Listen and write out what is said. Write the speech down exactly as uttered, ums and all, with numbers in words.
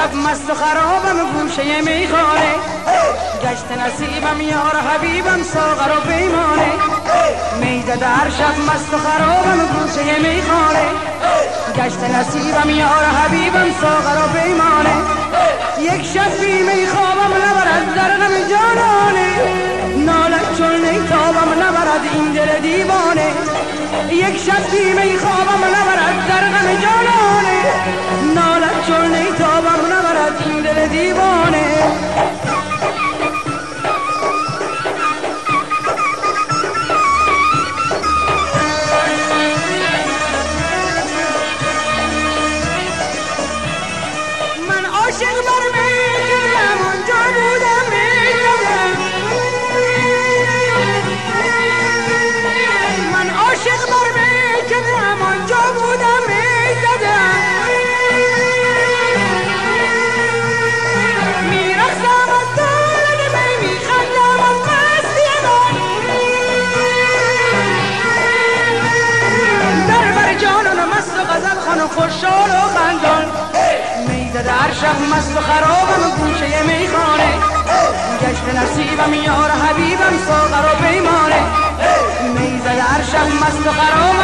شب مست و خرابم گوشه میخانه، گشت نصیبم یار حبیبم ساغر و پیمانه. میزد هر شب مست و خرابم گوشه میخانه، گشت نصیبم یار حبیبم ساغر و پیمانه. یک شب بی می خوابم نبرد در غم جانانه، نالت چون نیتابم نبرد این دل دیوانه. یک شب بی می خوابم نبرد در غم جانانه، نالت چون نیتابم نبرد این دل دیوانه. عاشق بر میکنم اونجا بودم میکنم، من عاشق بر میکنم اونجا بودم میزدم. میرخصم از دارد می میخندم از مستی من، در بر جانم مست و غزل خان و خوشحال و خندان. در شب مست و خرابم گوشه میخانه، گشت نصیبم یار حبیبم ساغر و پیمانه. میزد هر شب مست و خرابم